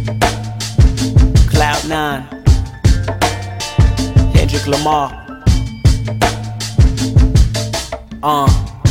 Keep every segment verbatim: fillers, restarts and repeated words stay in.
Cloud nine, Kendrick Lamar. Uh.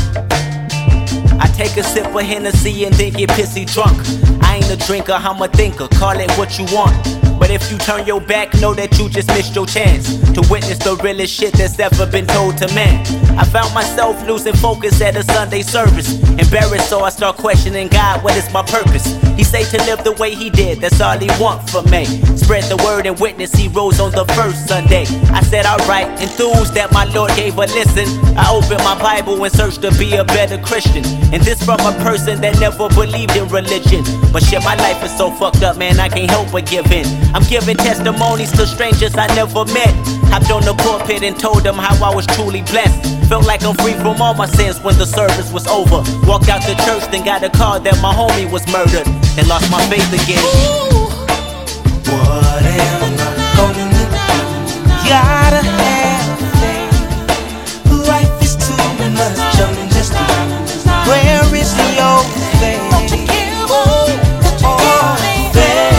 I take a sip of Hennessy and then get pissy drunk. I ain't a drinker, I'm a thinker, call it what you want. But if you turn your back, know that you just missed your chance to witness the realest shit that's ever been told to man. I found myself losing focus at a Sunday service, embarrassed, so I start questioning God, what is my purpose? He say to live the way he did, that's all he want from me. Spread the word and witness, he rose on the first Sunday. I said alright, enthused that my Lord gave a listen. I opened my Bible and searched to be a better Christian. And this from a person that never believed in religion. But shit, my life is so fucked up, man, I can't help but give in. I'm giving testimonies to strangers I never met. Hopped on the pulpit and told them how I was truly blessed. Felt like I'm free from all my sins when the service was over. Walked out the church, then got a call that my homie was murdered. And lost my faith again. Ooh. What am I gonna do? Gotta have faith. Life is too much, I'm just where is the old faith? Don't you give up, don't you oh, give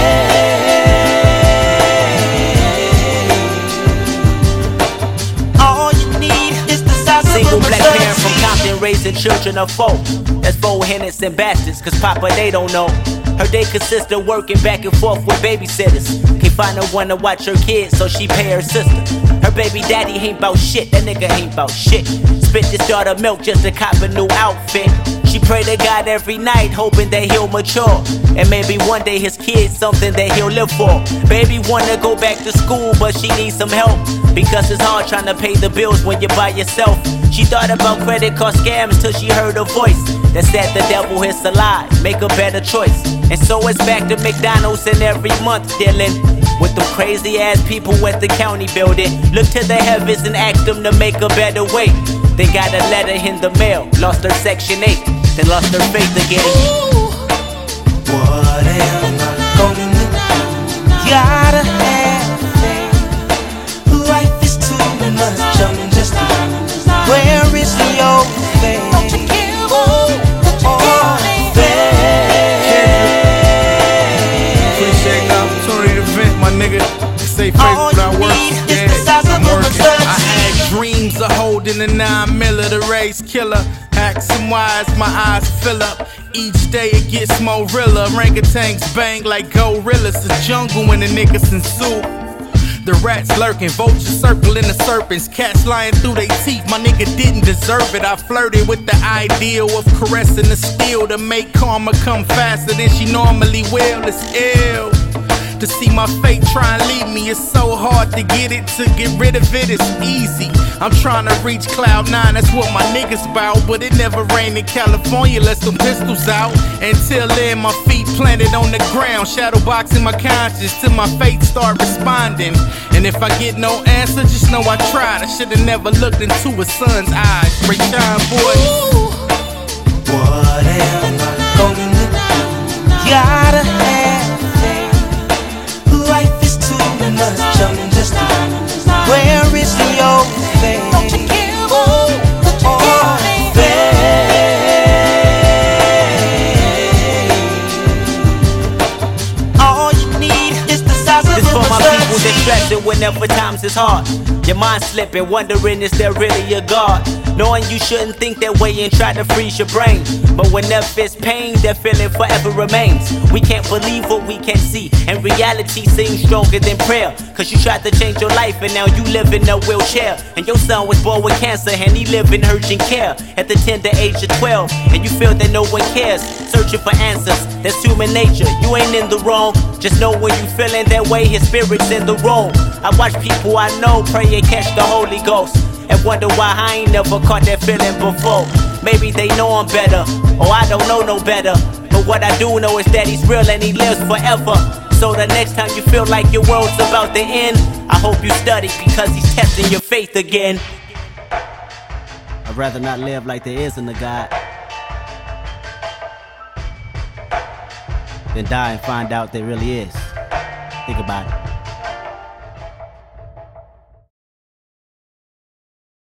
faith. All you need is the size of Single black parent from Compton raising children of four. That's four Henderson bastards, cause Papa they don't know. Her day consists of working back and forth with babysitters. Can't find no one to watch her kids, so she pay her sister. Her baby daddy ain't bout shit, that nigga ain't bout shit. Spit this daughter milk just to cop a new outfit. She pray to God every night, hoping that he'll mature. And maybe one day his kid's something that he'll live for. Baby wanna go back to school, but she needs some help. Because it's hard trying to pay the bills when you're by yourself. She thought about credit card scams till she heard a voice that said the devil is a lie, make a better choice. And so it's back to McDonald's and every month dealing with them crazy ass people at the county building. Look to the heavens and ask them to make a better way. They got a letter in the mail, lost her section eight, then lost her faith again. Ooh. What am I gonna do? Gotta have faith. Life is too much, I'm just where is the old faith? Don't you give up, don't you oh, give faith. Appreciate the opportunity to vent, my nigga. Say faith without work. I'm working. I had dreams of holding a nine miller, the race killer. Hack some wires, my eyes fill up. Each day it gets more realer. Orangutans bang like gorillas. The jungle when the niggas in soup. The rats lurking, vultures circling the serpents. Cats lying through their teeth, my nigga didn't deserve it. I flirted with the ideal of caressing the steel to make karma come faster than she normally will. It's ill to see my fate try and leave me. It's so hard to get it, to get rid of it, it's easy. I'm trying to reach cloud nine, that's what my niggas bout. But it never rained in California, let some pistols out. Until then, my feet planted on the ground, shadow boxing my conscience till my fate start responding. And if I get no answer, just know I tried. I should've never looked into a son's eyes. Break shine, boy. Ooh. What am I gonna do? Gotta have faith. Life is too much, I'm just where is the old faith? Don't you give up, don't you oh, give faith. All you need is the size of this a for my people that stressing whenever times is hard. Your mind slipping, wondering is there really a God? Knowing you shouldn't think that way and try to freeze your brain. But whenever it's pain, that feeling forever remains. We can't believe what we can't see, and reality seems stronger than prayer. Cause you tried to change your life and now you live in a wheelchair. And your son was born with cancer and he live in urgent care at the tender age of twelve. And you feel that no one cares, searching for answers, that's human nature. You ain't in the wrong, just know when you feeling that way, his spirit's in the room. I watch people I know pray and catch the Holy Ghost, and wonder why I ain't never caught that feeling before. Maybe they know I'm better, or I don't know no better. But what I do know is that he's real and he lives forever. So the next time you feel like your world's about to end, I hope you study, because he's testing your faith again. I'd rather not live like there isn't a God than die and find out there really is. Think about it.